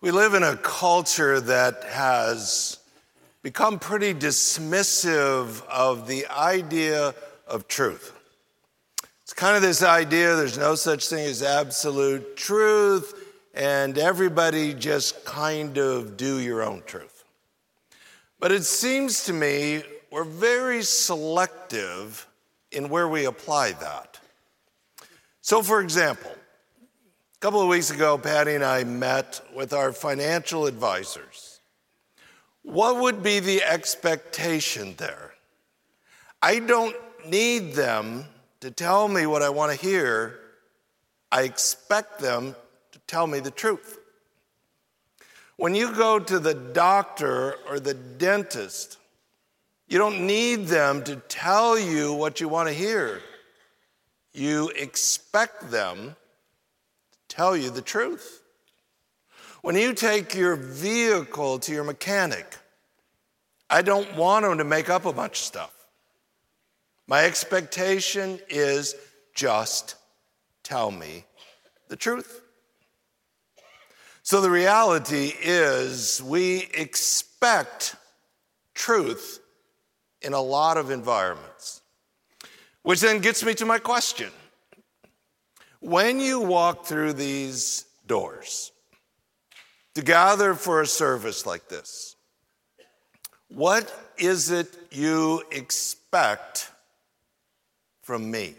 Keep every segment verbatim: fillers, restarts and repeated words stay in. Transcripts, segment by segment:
We live in a culture that has become pretty dismissive of the idea of truth. It's kind of this idea there's no such thing as absolute truth, and everybody just kind of do your own truth. But it seems to me we're very selective in where we apply that. So, for example, a couple of weeks ago, Patty and I met with our financial advisors. What would be the expectation there? I don't need them to tell me what I want to hear. I expect them to tell me the truth. When you go to the doctor or the dentist, you don't need them to tell you what you want to hear. You expect them to tell you the truth. When you take your vehicle to your mechanic, I don't want them to make up a bunch of stuff. My expectation is just tell me the truth. So the reality is we expect truth in a lot of environments, which then gets me to my question. When you walk through these doors to gather for a service like this, what is it you expect from me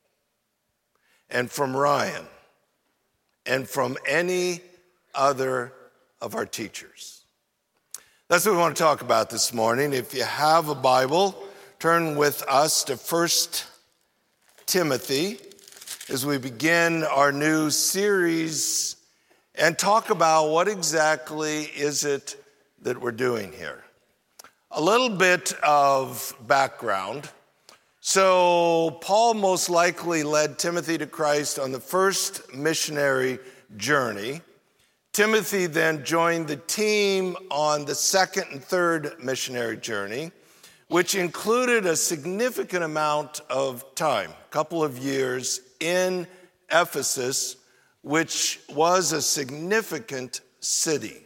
and from Ryan and from any other of our teachers? That's what we want to talk about this morning. If you have a Bible, turn with us to First Timothy as we begin our new series and talk about what exactly is it that we're doing here. A little bit of background. So Paul most likely led Timothy to Christ on the first missionary journey. Timothy then joined the team on the second and third missionary journey, which included a significant amount of time, a couple of years in Ephesus, which was a significant city.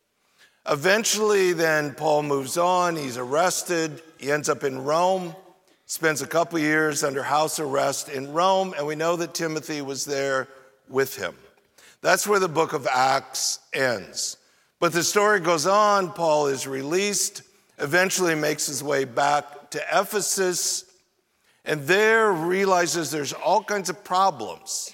Eventually, then Paul moves on. He's arrested. He ends up in Rome, spends a couple years under house arrest in Rome, and we know that Timothy was there with him. That's where the book of Acts ends. But the story goes on. Paul is released, eventually makes his way back to Ephesus, and there realizes there's all kinds of problems.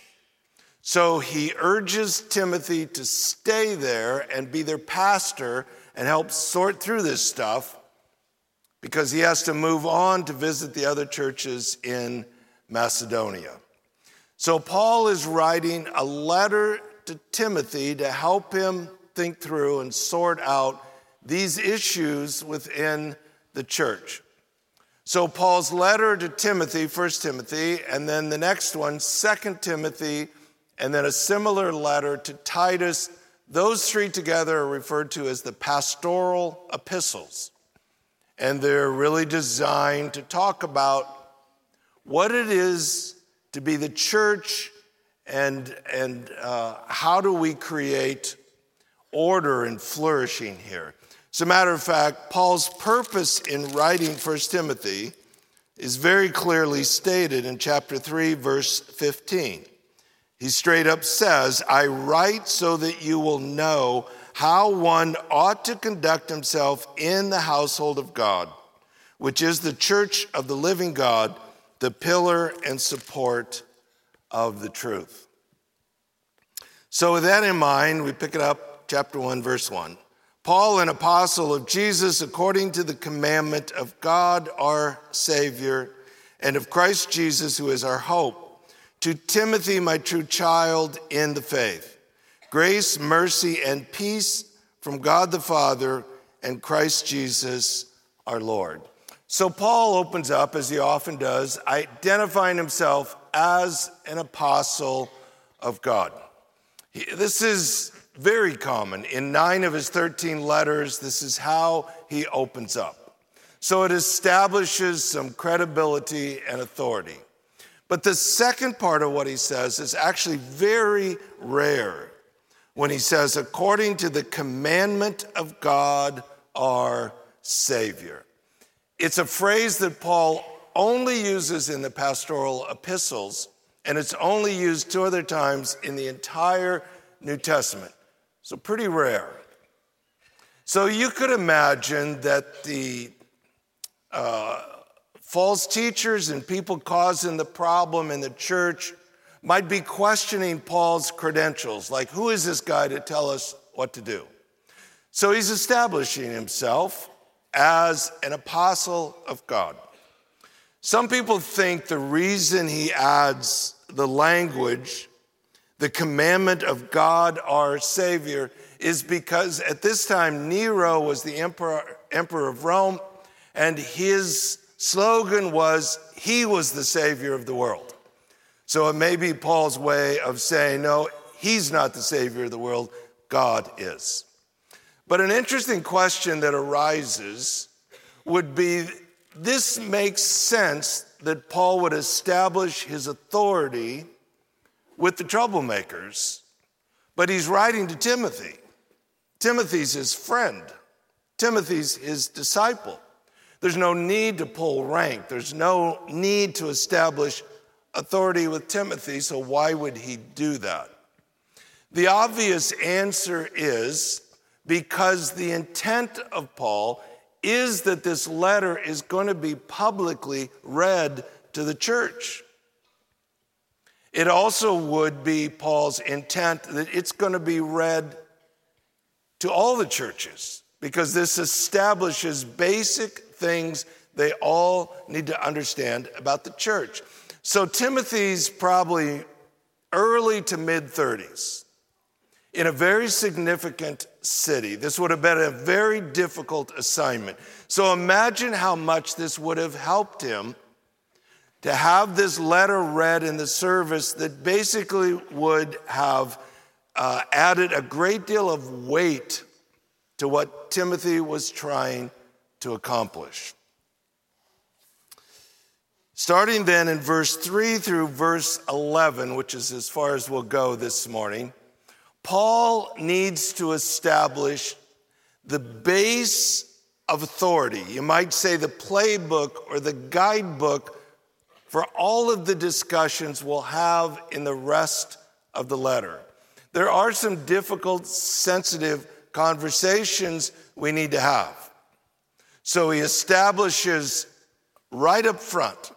So he urges Timothy to stay there and be their pastor and help sort through this stuff because he has to move on to visit the other churches in Macedonia. So Paul is writing a letter to Timothy to help him think through and sort out these issues within the church. So Paul's letter to Timothy, First Timothy, and then the next one, Second Timothy, and then a similar letter to Titus. Those three together are referred to as the pastoral epistles. And they're really designed to talk about what it is to be the church and, and uh, how do we create order and flourishing here. As a matter of fact, Paul's purpose in writing First Timothy is very clearly stated in chapter three, verse fifteen. He straight up says, I write so that you will know how one ought to conduct himself in the household of God, which is the church of the living God, the pillar and support of the truth. So with that in mind, we pick it up, chapter one, verse one. Paul, an apostle of Jesus, according to the commandment of God our Savior, and of Christ Jesus, who is our hope, to Timothy, my true child in the faith, grace, mercy, and peace from God the Father and Christ Jesus our Lord. So Paul opens up, as he often does, identifying himself as an apostle of God. This is very common. In nine of his thirteen letters, this is how he opens up. So it establishes some credibility and authority. But the second part of what he says is actually very rare. when he says, according to the commandment of God, our Savior. It's a phrase that Paul only uses in the pastoral epistles, and it's only used two other times in the entire New Testament. So pretty rare. So you could imagine that the uh, false teachers and people causing the problem in the church might be questioning Paul's credentials, like, who is this guy to tell us what to do? So he's establishing himself as an apostle of God. Some people think the reason he adds the language, the commandment of God, our Savior, is because at this time Nero was the emperor, emperor of Rome, and his slogan was, he was the Savior of the world. So it may be Paul's way of saying, no, he's not the Savior of the world, God is. But an interesting question that arises would be, this makes sense that Paul would establish his authority with the troublemakers, but he's writing to Timothy. Timothy's his friend. Timothy's his disciple. There's no need to pull rank. There's no need to establish authority with Timothy, so why would he do that? The obvious answer is because the intent of Paul is that this letter is going to be publicly read to the church. It also would be Paul's intent that it's going to be read to all the churches, because this establishes basic things they all need to understand about the church. So Timothy's probably early to mid-thirties in a very significant city. This would have been a very difficult assignment. So imagine how much this would have helped him to have this letter read in the service that basically would have uh, added a great deal of weight to what Timothy was trying to accomplish. Starting then in verse three through verse eleven, which is as far as we'll go this morning, Paul needs to establish the base of authority. You might say the playbook or the guidebook for all of the discussions we'll have in the rest of the letter. There are some difficult, sensitive conversations we need to have. So he establishes right up front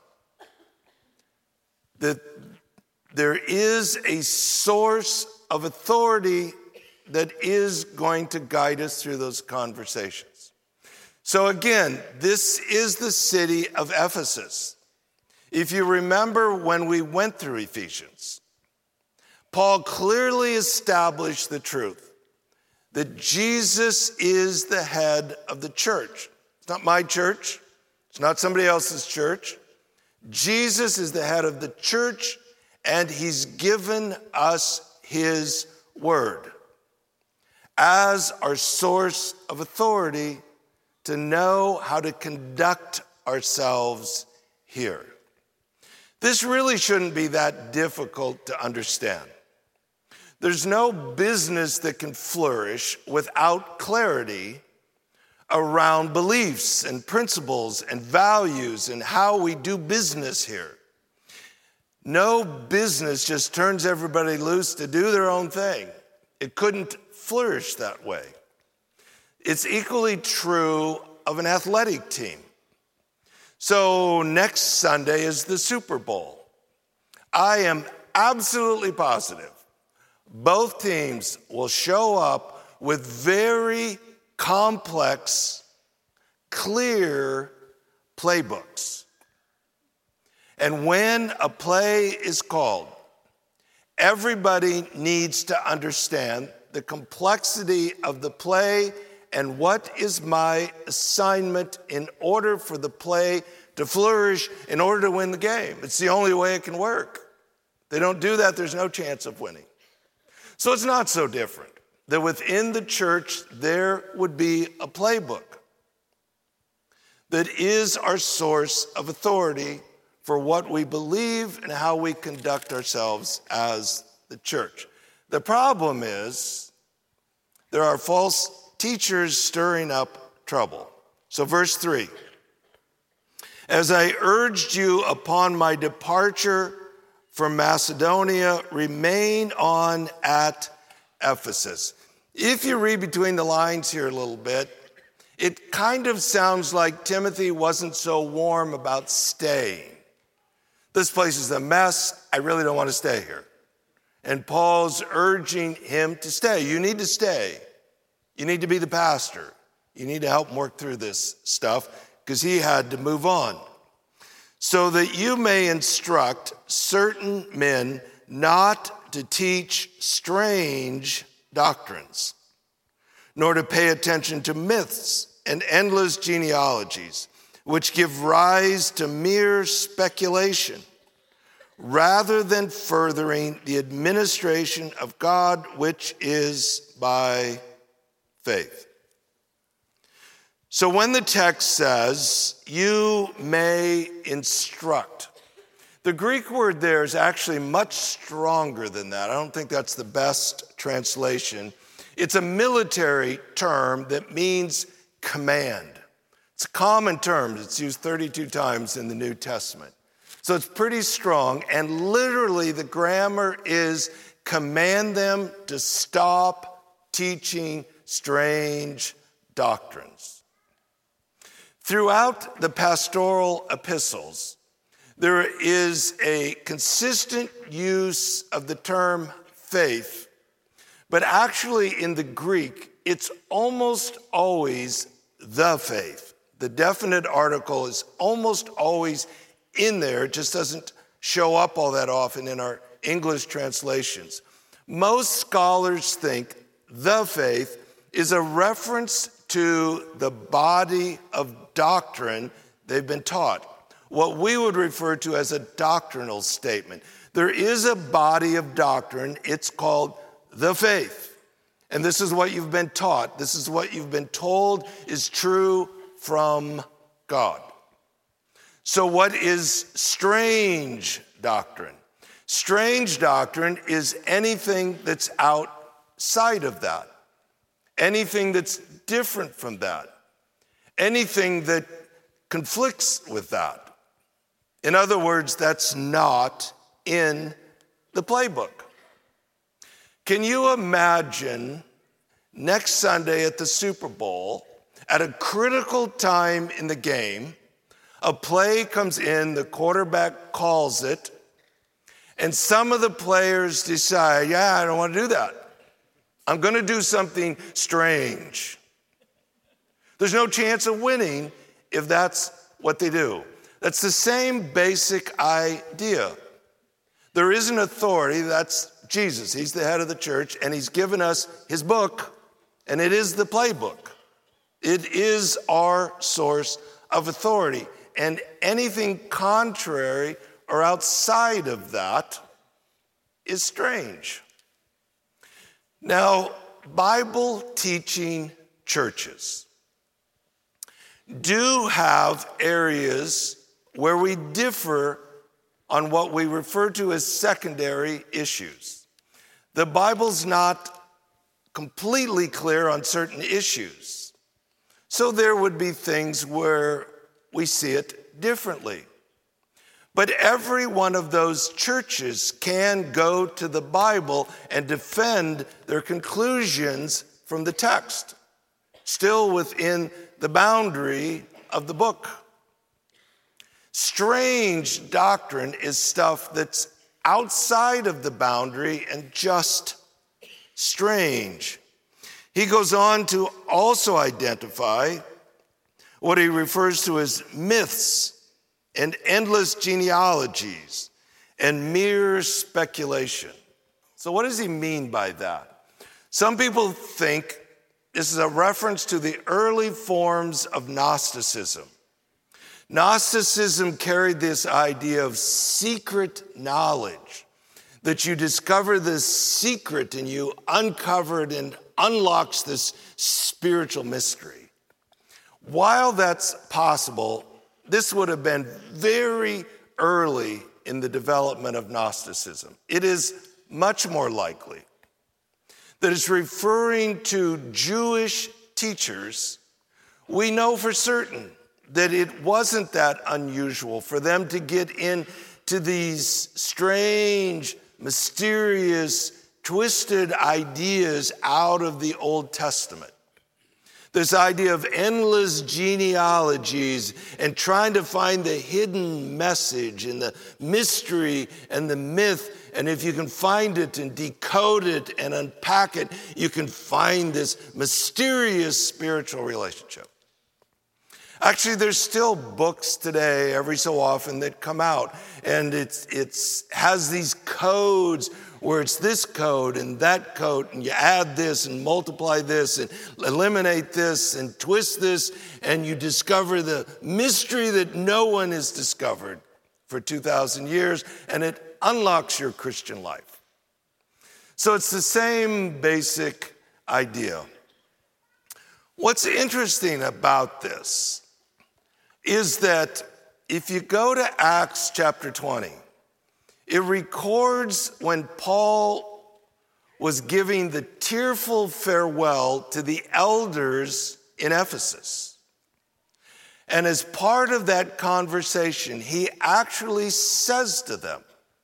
that there is a source of authority that is going to guide us through those conversations. So again, this is the city of Ephesus. If you remember when we went through Ephesians, Paul clearly established the truth that Jesus is the head of the church. It's not my church. It's not somebody else's church. Jesus is the head of the church, and he's given us his word as our source of authority to know how to conduct ourselves here. This really shouldn't be that difficult to understand. There's no business that can flourish without clarity around beliefs and principles and values and how we do business here. No business just turns everybody loose to do their own thing. It couldn't flourish that way. It's equally true of an athletic team. So next Sunday is the Super Bowl. I am absolutely positive both teams will show up with very complex, clear playbooks. And when a play is called, everybody needs to understand the complexity of the play and what is my assignment in order for the play to flourish, in order to win the game. It's the only way it can work. If they don't do that, there's no chance of winning. So it's not so different that within the church there would be a playbook that is our source of authority for what we believe and how we conduct ourselves as the church. The problem is There are false teachers stirring up trouble. So verse three, as I urged you upon my departure from Macedonia, remain on at Ephesus. If you read between the lines here a little bit, it kind of sounds like Timothy wasn't so warm about staying. This place is a mess. I really don't want to stay here. And Paul's urging him to stay. You need to stay. You need to be the pastor. You need to help him work through this stuff because he had to move on. So that you may instruct certain men not to teach strange doctrines, nor to pay attention to myths and endless genealogies, which give rise to mere speculation, rather than furthering the administration of God, which is by faith. So when the text says, you may instruct, the Greek word there is actually much stronger than that. I don't think that's the best translation. It's a military term that means command. It's a common term. It's used thirty-two times in the New Testament. So it's pretty strong, and literally the grammar is command them to stop teaching strange doctrines. Throughout the pastoral epistles, there is a consistent use of the term faith, but actually in the Greek, it's almost always the faith. The definite article is almost always in there. It just doesn't show up all that often in our English translations. Most scholars think the faith is a reference to the body of doctrine they've been taught, what we would refer to as a doctrinal statement. There is a body of doctrine. It's called the faith. And this is what you've been taught. This is what you've been told is true from God. So what is strange doctrine? Strange doctrine is anything that's outside of that, anything that's different from that, anything that conflicts with that. In other words, that's not in the playbook. Can you imagine next Sunday at the Super Bowl, at a critical time in the game, a play comes in, the quarterback calls it, and some of the players decide, yeah, I don't want to do that. I'm going to do something strange. There's no chance of winning if that's what they do. That's the same basic idea. There is an authority, that's Jesus. He's the head of the church, and he's given us his book, and it is the playbook. It is our source of authority. And anything contrary or outside of that is strange. Now, Bible teaching churches do have areas where we differ on what we refer to as secondary issues. The Bible's not completely clear on certain issues. So there would be things where we see it differently. But every one of those churches can go to the Bible and defend their conclusions from the text, still within the boundary of the book. Strange doctrine is stuff that's outside of the boundary and just strange. He goes on to also identify what he refers to as myths and endless genealogies and mere speculation. So what does he mean by that? Some people think this is a reference to the early forms of Gnosticism. Gnosticism carried this idea of secret knowledge, that you discover this secret and you uncover it and unlocks this spiritual mystery. While that's possible, this would have been very early in the development of Gnosticism. It is much more likely that it's referring to Jewish teachers, we know for certain that it wasn't that unusual for them to get into these strange, mysterious, twisted ideas out of the Old Testament. This idea of endless genealogies and trying to find the hidden message and the mystery and the myth. And if you can find it and decode it and unpack it, you can find this mysterious spiritual relationship. Actually, there's still books today every so often that come out, and it's it's has these codes where it's this code and that code, and you add this and multiply this and eliminate this and twist this, and you discover the mystery that no one has discovered for two thousand years, and it unlocks your Christian life. So it's the same basic idea. What's interesting about this is that if you go to Acts chapter twenty, it records when Paul was giving the tearful farewell to the elders in Ephesus. And as part of that conversation, he actually says to them,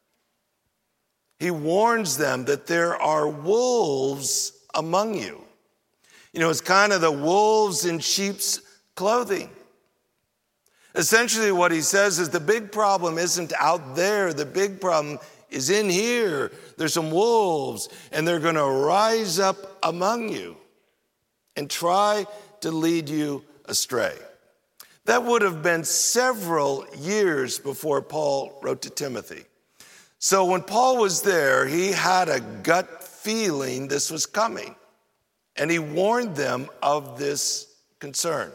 he warns them that there are wolves among you. You know, it's kind of the wolves in sheep's clothing. Essentially what he says is the big problem isn't out there. The big problem is in here. There's some wolves, and they're going to rise up among you and try to lead you astray. That would have been several years before Paul wrote to Timothy. So when Paul was there, he had a gut feeling this was coming, and he warned them of this concern.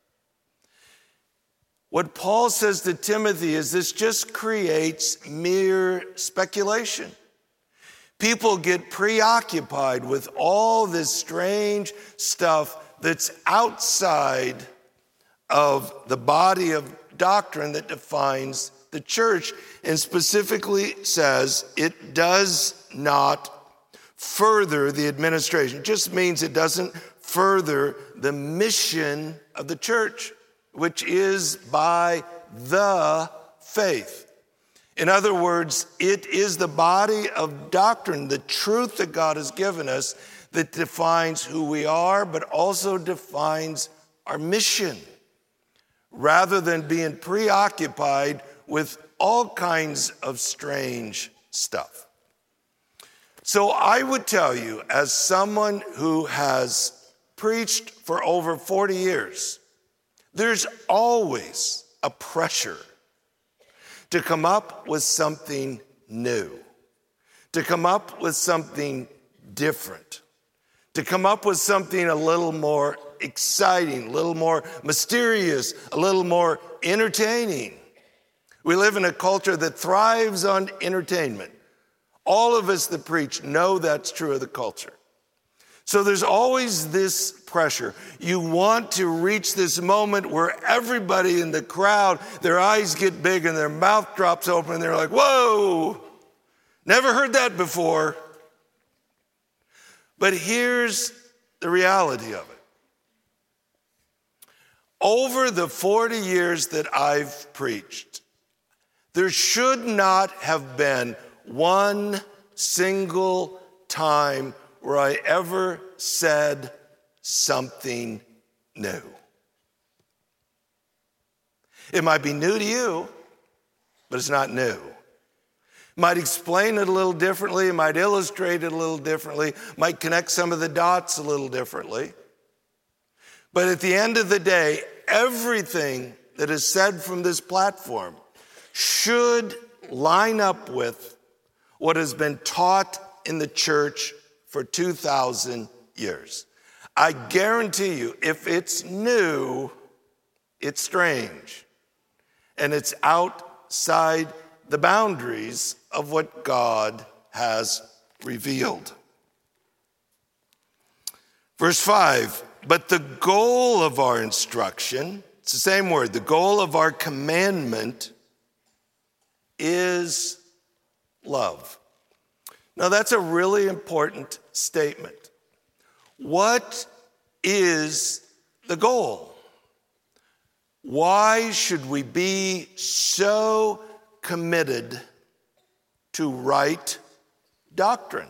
What Paul says to Timothy is this just creates mere speculation. People get preoccupied with all this strange stuff that's outside of the body of doctrine that defines the church, and specifically says it does not further the administration. It just means it doesn't further the mission of the church, which is by the faith. In other words, it is the body of doctrine, the truth that God has given us, that defines who we are, but also defines our mission, rather than being preoccupied with all kinds of strange stuff. So I would tell you, as someone who has preached for over forty years, there's always a pressure to come up with something new, to come up with something different, to come up with something a little more exciting, a little more mysterious, a little more entertaining. We live in a culture that thrives on entertainment. All of us that preach know that's true of the culture. So there's always this pressure. You want to reach this moment where everybody in the crowd, their eyes get big and their mouth drops open and they're like, whoa, never heard that before. But here's the reality of it. Over the forty years that I've preached, there should not have been one single time where I ever said something new. It might be new to you, but it's not new. It might explain it a little differently, it might illustrate it a little differently, might connect some of the dots a little differently. But at the end of the day, everything that is said from this platform should line up with what has been taught in the church for two thousand years. I guarantee you, if it's new, it's strange. And it's outside the boundaries of what God has revealed. Verse five, but the goal of our instruction, it's the same word, the goal of our commandment is love. Now, that's a really important statement. What is the goal? Why should we be so committed to right doctrine?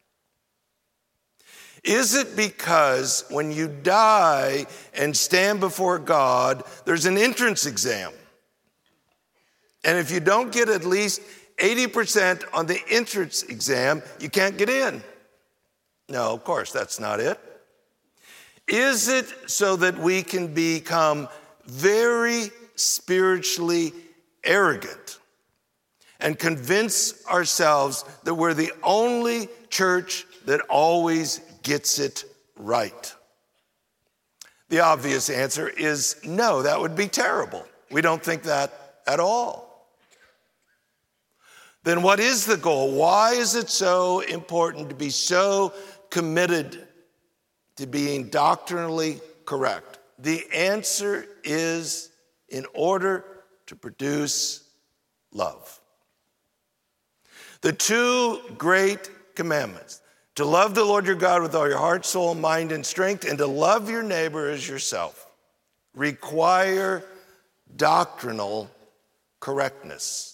Is it because when you die and stand before God, there's an entrance exam? And if you don't get at least eighty percent on the entrance exam, you can't get in? No, of course, that's not it. Is it so that we can become very spiritually arrogant and convince ourselves that we're the only church that always gets it right? The obvious answer is no, that would be terrible. We don't think that at all. Then what is the goal? Why is it so important to be so committed to being doctrinally correct? The answer is in order to produce love. The two great commandments, to love the Lord your God with all your heart, soul, mind, and strength, and to love your neighbor as yourself, require doctrinal correctness.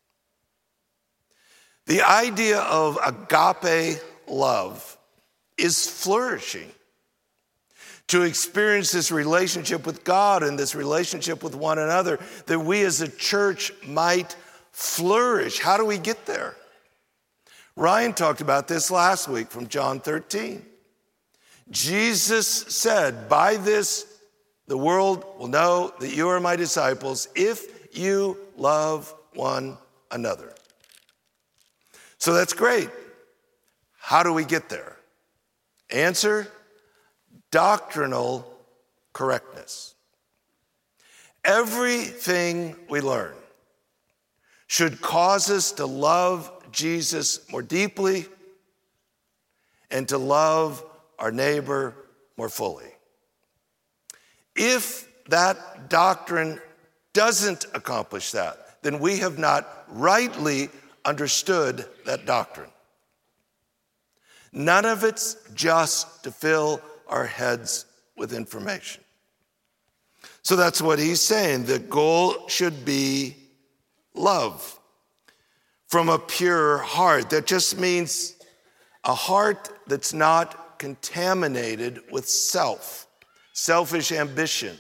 The idea of agape love is flourishing. To experience this relationship with God and this relationship with one another, that we as a church might flourish. How do we get there? Ryan talked about this last week from John thirteen. Jesus said, by this the world will know that you are my disciples if you love one another. So that's great. How do we get there? Answer, doctrinal correctness. Everything we learn should cause us to love Jesus more deeply and to love our neighbor more fully. If that doctrine doesn't accomplish that, then we have not rightly understood that doctrine. None of it's just to fill our heads with information. So that's what he's saying. The goal should be love from a pure heart. That just means a heart that's not contaminated with self, selfish ambition,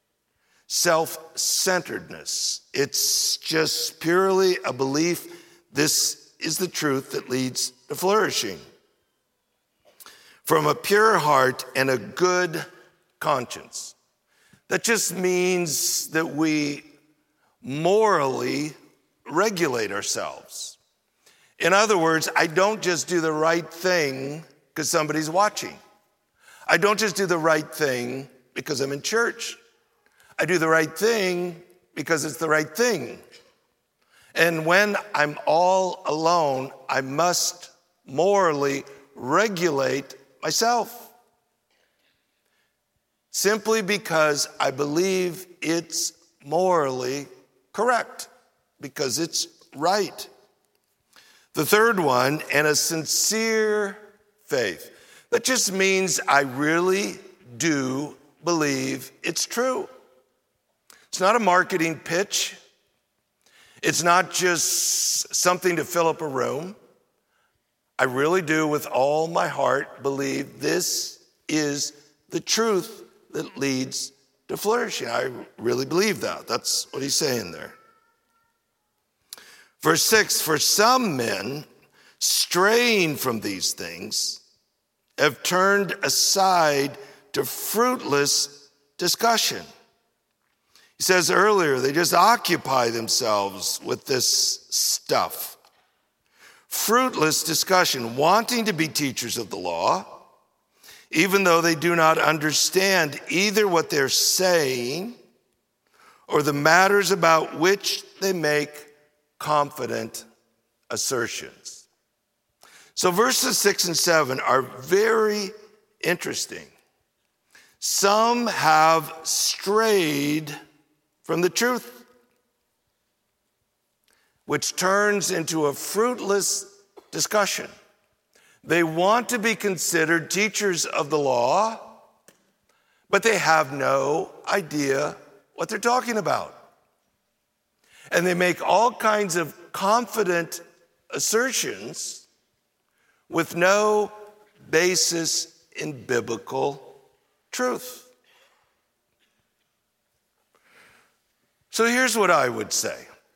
self-centeredness. It's just purely a belief this is the truth that leads to flourishing. From a pure heart and a good conscience. That just means that we morally regulate ourselves. In other words, I don't just do the right thing because somebody's watching. I don't just do the right thing because I'm in church. I do the right thing because it's the right thing. And when I'm all alone, I must morally regulate myself. Simply because I believe it's morally correct, because it's right. The third one, and a sincere faith. That just means I really do believe it's true. It's not a marketing pitch. It's not just something to fill up a room. I really do, with all my heart, believe this is the truth that leads to flourishing. I really believe that. That's what he's saying there. Verse six, for some men, straying from these things, have turned aside to fruitless discussion. He says earlier, they just occupy themselves with this stuff. Fruitless discussion, wanting to be teachers of the law, even though they do not understand either what they're saying or the matters about which they make confident assertions. So verses six and seven are very interesting. Some have strayed from the truth, which turns into a fruitless discussion. They want to be considered teachers of the law, but they have no idea what they're talking about. And they make all kinds of confident assertions with no basis in biblical truth. So here's what I would say.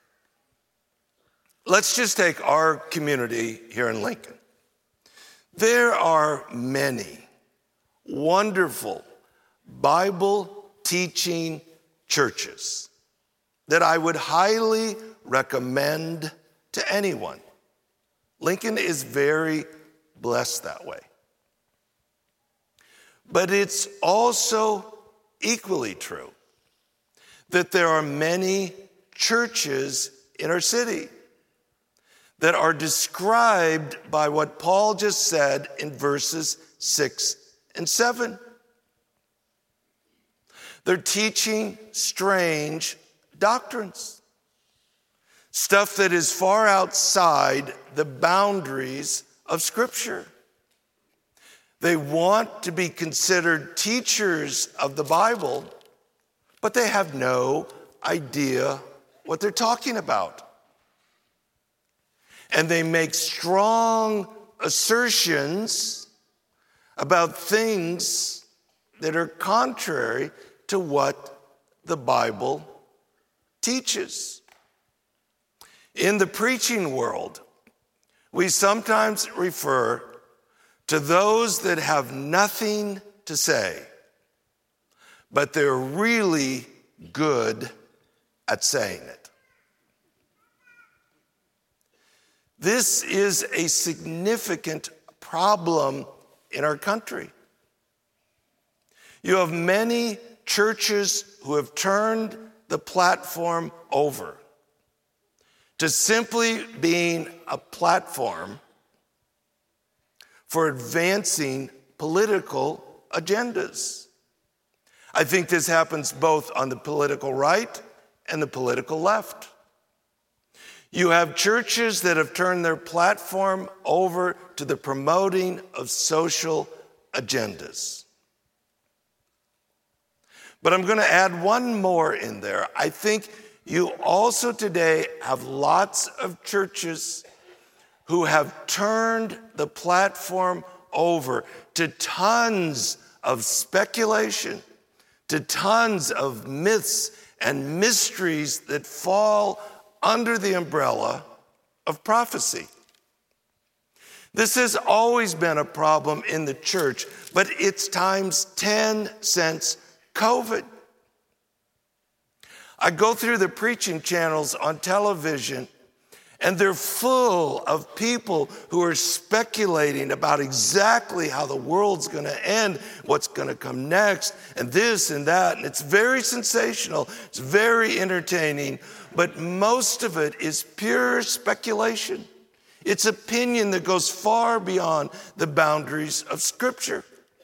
Let's just take our community here in Lincoln. There are many wonderful Bible teaching churches that I would highly recommend to anyone. Lincoln is very blessed that way. But it's also equally true that there are many churches in our city that are described by what Paul just said in verses six and seven. They're teaching strange doctrines, stuff that is far outside the boundaries of Scripture. They want to be considered teachers of the Bible, but they have no idea what they're talking about. And they make strong assertions about things that are contrary to what the Bible teaches. In the preaching world, we sometimes refer to those that have nothing to say, but they're really good at saying it. This is a significant problem in our country. You have many churches who have turned the platform over to simply being a platform for advancing political agendas. I think this happens both on the political right and the political left. You have churches that have turned their platform over to the promoting of social agendas. But I'm going to add one more in there. I think you also today have lots of churches who have turned the platform over to tons of speculation, to tons of myths and mysteries that fall under the umbrella of prophecy. This has always been a problem in the church, but it's times ten since COVID. I go through the preaching channels on television, and they're full of people who are speculating about exactly how the world's going to end, what's going to come next, and this and that. And it's very sensational. It's very entertaining. But most of it is pure speculation. It's opinion that goes far beyond the boundaries of Scripture.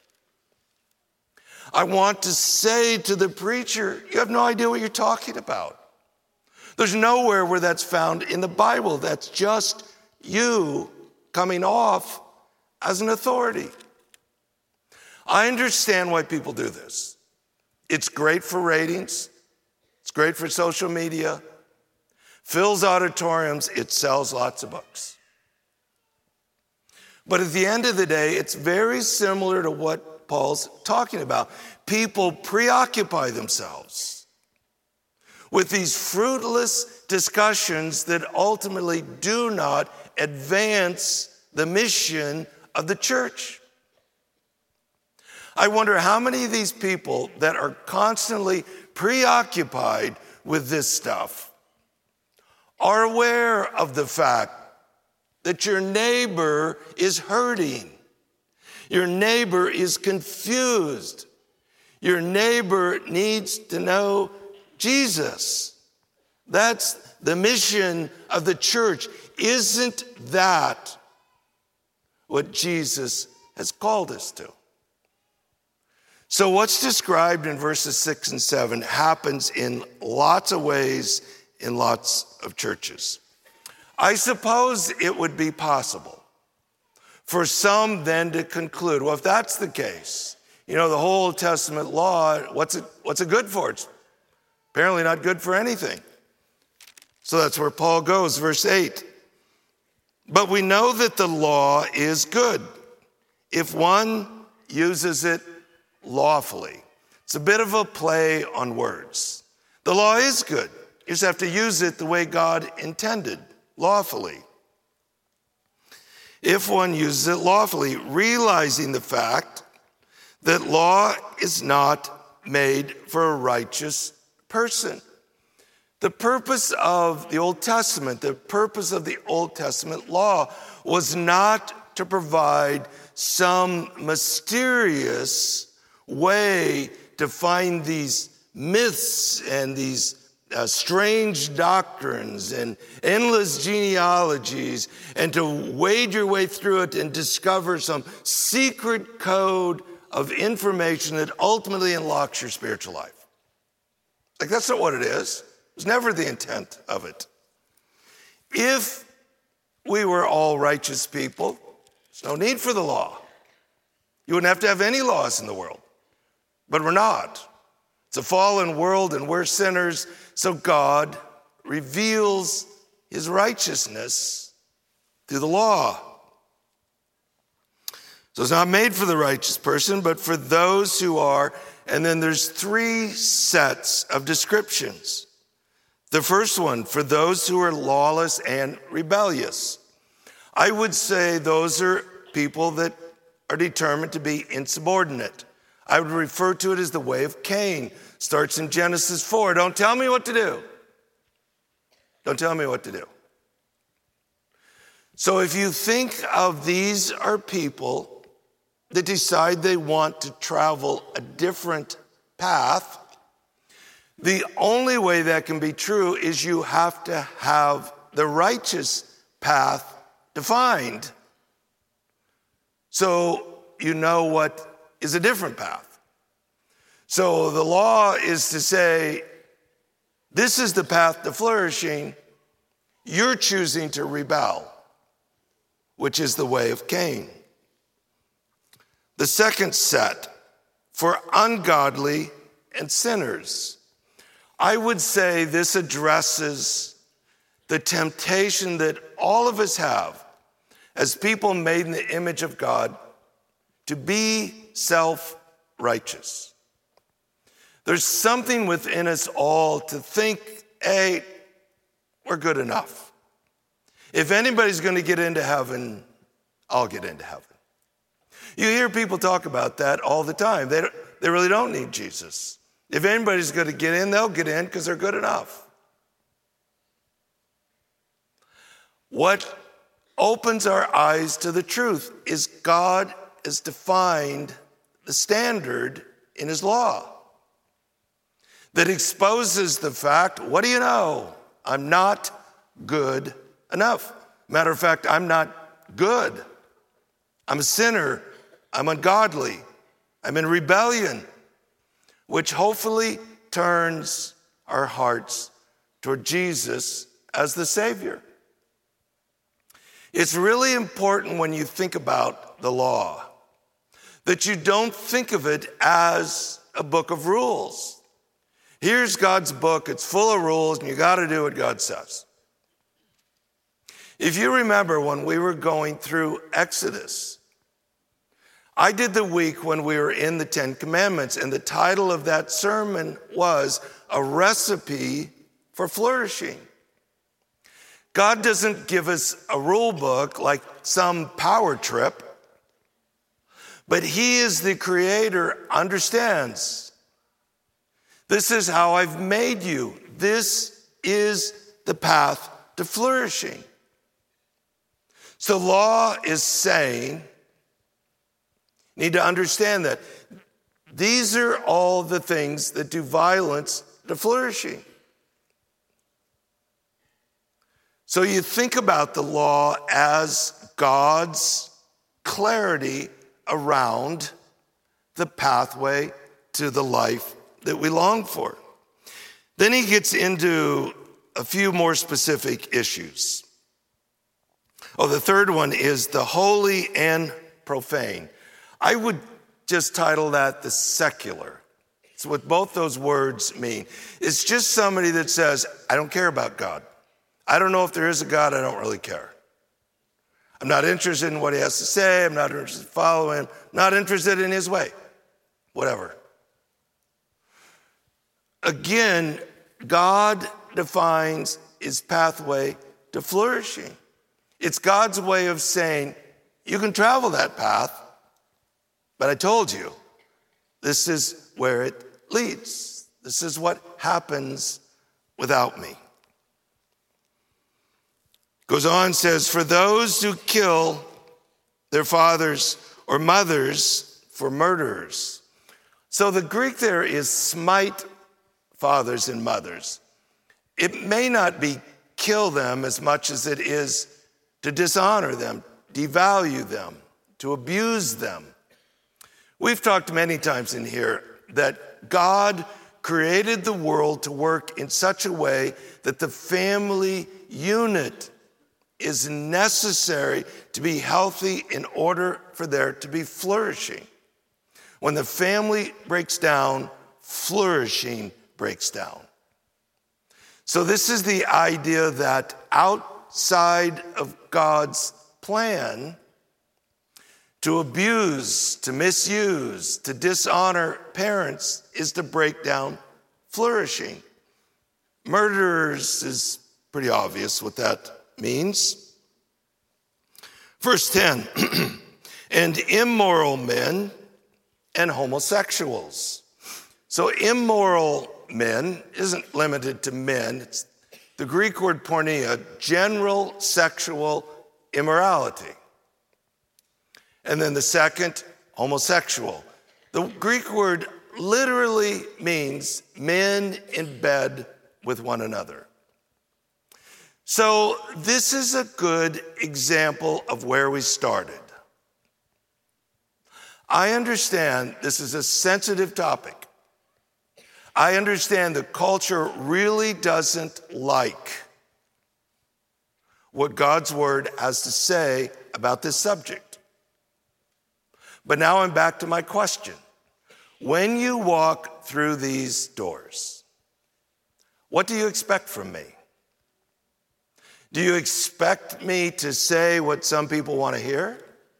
I want to say to the preacher, you have no idea what you're talking about. There's nowhere where that's found in the Bible. That's just you coming off as an authority. I understand why people do this. It's great for ratings. It's great for social media. Fills auditoriums. It sells lots of books. But at the end of the day, it's very similar to what Paul's talking about. People preoccupy themselves with these fruitless discussions that ultimately do not advance the mission of the church. I wonder how many of these people that are constantly preoccupied with this stuff are aware of the fact that your neighbor is hurting. Your neighbor is confused. Your neighbor needs to know Jesus. That's the mission of the church. Isn't that what Jesus has called us to? So what's described in verses six and seven happens in lots of ways in lots of churches. I suppose it would be possible For some then to conclude, well, if that's the case, you know, the whole Old Testament law, what's it, what's it good for? It's apparently not good for anything. So that's where Paul goes, verse eight. But we know that the law is good if one uses it lawfully. It's a bit of a play on words. The law is good. You just have to use it the way God intended, lawfully. If one uses it lawfully, realizing the fact that law is not made for a righteous person. The purpose of the Old Testament, the purpose of the Old Testament law was not to provide some mysterious way to find these myths and these uh, strange doctrines and endless genealogies and to wade your way through it and discover some secret code of information that ultimately unlocks your spiritual life. Like, that's not what it is. It was never the intent of it. If we were all righteous people, there's no need for the law. You wouldn't have to have any laws in the world. But we're not. It's a fallen world and we're sinners, so God reveals his righteousness through the law. So it's not made for the righteous person, but for those who are, and then there's three sets of descriptions. The first one, for those who are lawless and rebellious. I would say those are people that are determined to be insubordinate. I would refer to it as the way of Cain. Starts in Genesis four. Don't tell me what to do. Don't tell me what to do. So if you think of these are people that decide they want to travel a different path, the only way that can be true is you have to have the righteous path defined. So you know what is a different path. So the law is to say, this is the path to flourishing. You're choosing to rebel, which is the way of Cain. The second set, for ungodly and sinners. I would say this addresses the temptation that all of us have as people made in the image of God to be self-righteous. There's something within us all to think, hey, we're good enough. If anybody's going to get into heaven, I'll get into heaven. You hear people talk about that all the time. They, they really don't need Jesus. If anybody's going to get in, they'll get in because they're good enough. What opens our eyes to the truth is God has defined the standard in his law that exposes the fact, what do you know? I'm not good enough. Matter of fact, I'm not good. I'm a sinner. I'm ungodly. I'm in rebellion, which hopefully turns our hearts toward Jesus as the Savior. It's really important when you think about the law that you don't think of it as a book of rules. Here's God's book. It's full of rules, and you got to do what God says. If you remember when we were going through Exodus, I did the week when we were in the Ten Commandments, and the title of that sermon was A Recipe for Flourishing. God doesn't give us a rule book like some power trip, but he is the creator, understands. This is how I've made you. This is the path to flourishing. So law is saying, you need to understand that these are all the things that do violence to flourishing. So you think about the law as God's clarity around the pathway to the life that we long for. Then he gets into a few more specific issues. Oh, the third one is the holy and profane. I would just title that the secular. It's what both those words mean. It's just somebody that says, I don't care about God. I don't know if there is a God. I don't really care. I'm not interested in what he has to say. I'm not interested in following him. Not interested in his way. Whatever. Again, God defines his pathway to flourishing. It's God's way of saying, you can travel that path, but I told you, this is where it leads. This is what happens without me. Goes on, says, for those who kill their fathers or mothers for murderers. So the Greek there is smite fathers and mothers. It may not be kill them as much as it is to dishonor them, devalue them, to abuse them. We've talked many times in here that God created the world to work in such a way that the family unit is necessary to be healthy in order for there to be flourishing. When the family breaks down, flourishing breaks down. So this is the idea that outside of God's plan, to abuse, to misuse, to dishonor parents is to break down flourishing. Murderers is pretty obvious what that means. Verse ten, and immoral men and homosexuals. So immoral men isn't limited to men. It's the Greek word porneia, general sexual immorality. And then the second, homosexual. The Greek word literally means men in bed with one another. So this is a good example of where we started. I understand this is a sensitive topic. I understand the culture really doesn't like what God's word has to say about this subject. But now I'm back to my question. When you walk through these doors, what do you expect from me? Do you expect me to say what some people want to hear?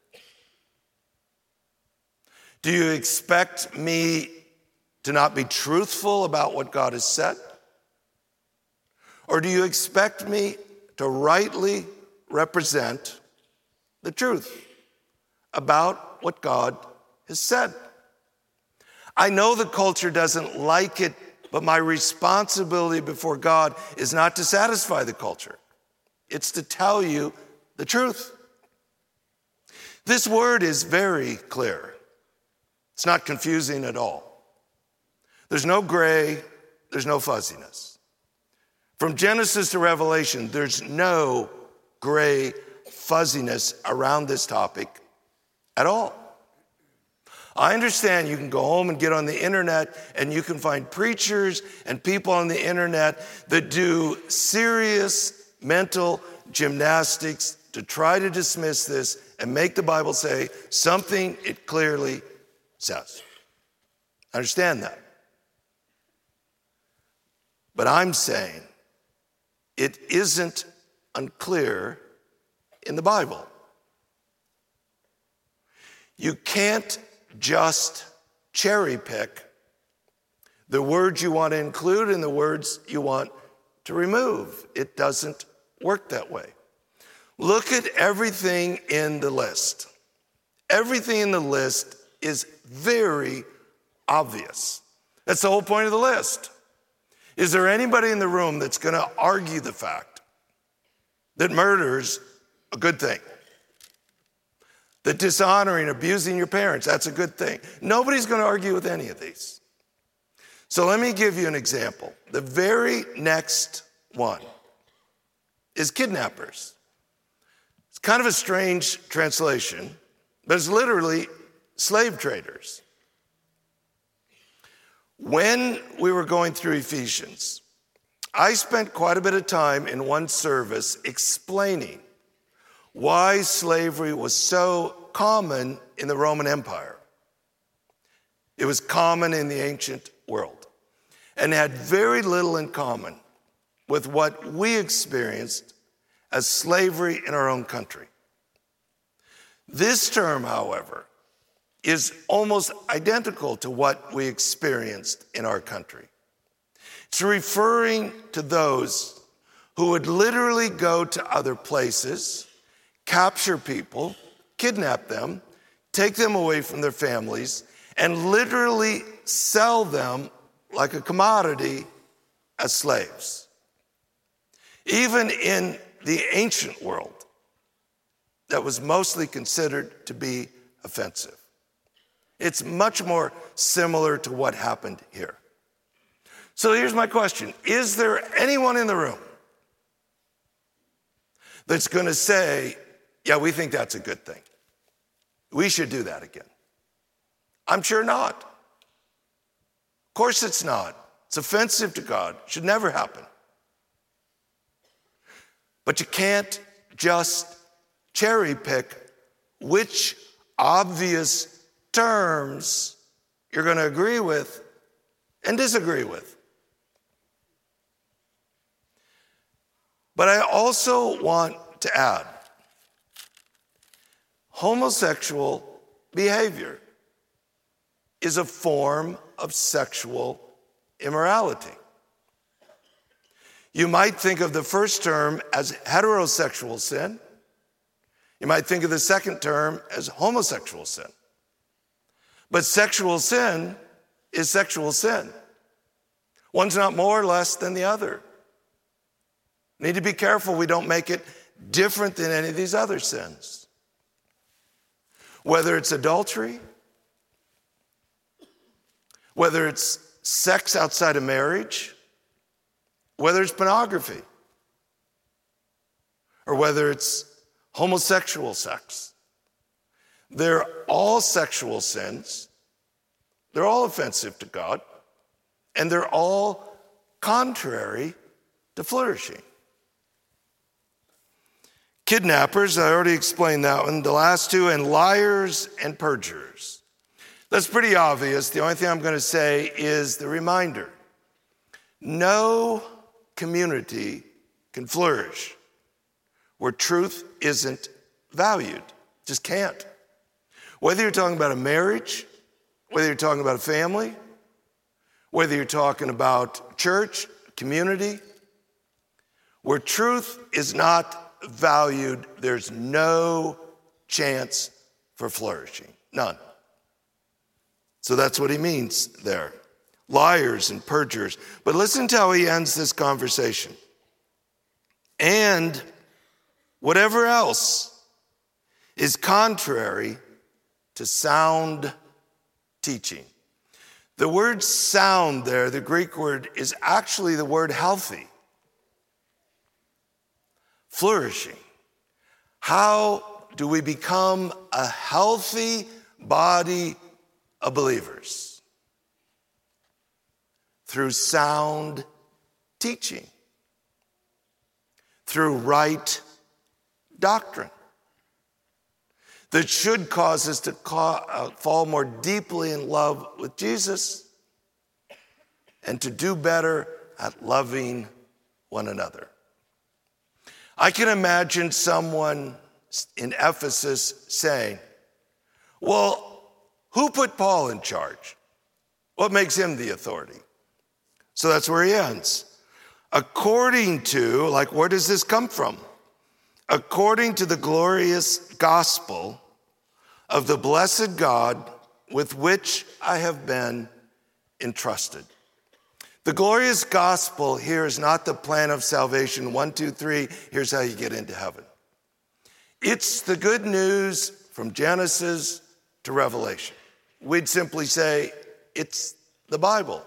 Do you expect me to not be truthful about what God has said? Or do you expect me to rightly represent the truth about what God has said? I know the culture doesn't like it, but my responsibility before God is not to satisfy the culture. It's to tell you the truth. This word is very clear. It's not confusing at all. There's no gray, there's no fuzziness. From Genesis to Revelation, there's no gray fuzziness around this topic at all. I understand you can go home and get on the internet and you can find preachers and people on the internet that do serious mental gymnastics to try to dismiss this and make the Bible say something it clearly says. I understand that. But I'm saying it isn't unclear in the Bible. You can't just cherry pick the words you want to include and the words you want to remove. It doesn't work that way. Look at everything in the list. Everything in the list is very obvious. That's the whole point of the list. Is there anybody in the room that's going to argue the fact that murder's a good thing? That dishonoring, abusing your parents, that's a good thing? Nobody's going to argue with any of these. So let me give you an example. The very next one is kidnappers. It's kind of a strange translation, but it's literally slave traders. When we were going through Ephesians, I spent quite a bit of time in one service explaining why slavery was so common in the Roman Empire. It was common in the ancient world and had very little in common with what we experienced as slavery in our own country. This term, however, is almost identical to what we experienced in our country. It's referring to those who would literally go to other places, capture people, kidnap them, take them away from their families, and literally sell them like a commodity as slaves. Even in the ancient world, that was mostly considered to be offensive. It's much more similar to what happened here. So here's my question. Is there anyone in the room that's going to say, yeah, we think that's a good thing? We should do that again. I'm sure not. Of course it's not. It's offensive to God. It should never happen. But you can't just cherry pick which obvious terms you're going to agree with and disagree with. But I also want to add, homosexual behavior is a form of sexual immorality. You might think of the first term as heterosexual sin. You might think of the second term as homosexual sin. But sexual sin is sexual sin. One's not more or less than the other. We need to be careful we don't make it different than any of these other sins. Whether it's adultery, whether it's sex outside of marriage, whether it's pornography, or whether it's homosexual sex. They're all sexual sins. They're all offensive to God, and they're all contrary to flourishing. Kidnappers, I already explained that one. The last two, and liars and perjurers. That's pretty obvious. The only thing I'm going to say is the reminder. No community can flourish where truth isn't valued. Just can't. Whether you're talking about a marriage, whether you're talking about a family, whether you're talking about church, community, where truth is not valued, there's no chance for flourishing. None. So that's what he means there. Liars and perjurers. But listen to how he ends this conversation. And whatever else is contrary to sound teaching. The word sound there, the Greek word, is actually the word healthy. Flourishing. How do we become a healthy body of believers? Through sound teaching. Through right doctrine. That should cause us to call, uh, fall more deeply in love with Jesus and to do better at loving one another. I can imagine someone in Ephesus saying, well, who put Paul in charge? What makes him the authority? So that's where he ends. According to, like, where does this come from? According to the glorious gospel of the blessed God with which I have been entrusted. The glorious gospel here is not the plan of salvation. One, two, three, here's how you get into heaven. It's the good news from Genesis to Revelation. We'd simply say it's the Bible.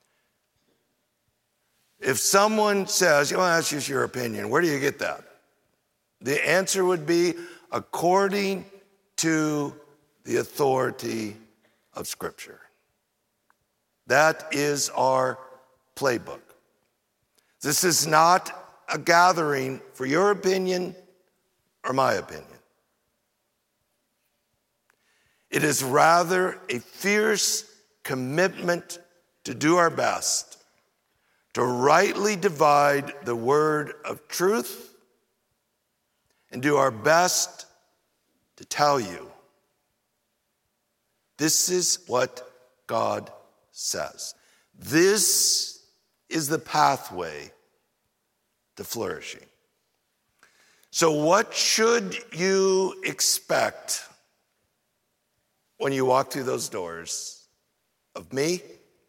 If someone says, well, that's just your opinion, where do you get that? The answer would be according to the authority of Scripture. That is our playbook. This is not a gathering for your opinion or my opinion. It is rather a fierce commitment to do our best to rightly divide the word of truth and do our best to tell you this is what God says. This is the pathway to flourishing. So what should you expect when you walk through those doors of me,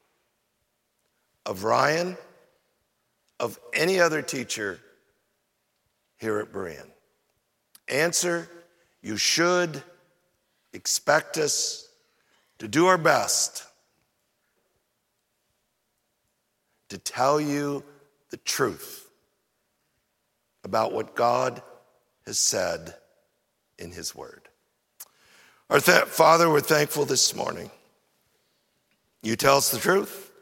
of Ryan, of any other teacher here at Berean? Answer, you should expect us to do our best to tell you the truth about what God has said in his word. Our th- Father, we're thankful this morning. You tell us the truth.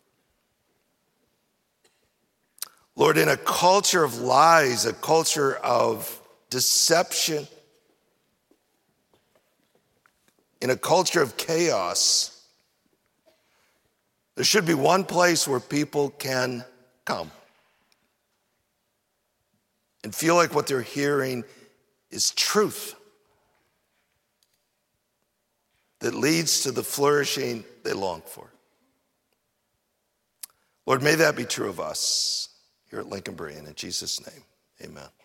Lord, in a culture of lies, a culture of deception, in a culture of chaos, there should be one place where people can come and feel like what they're hearing is truth that leads to the flourishing they long for. Lord, may that be true of us here at Lincoln Berean. In Jesus' name, amen.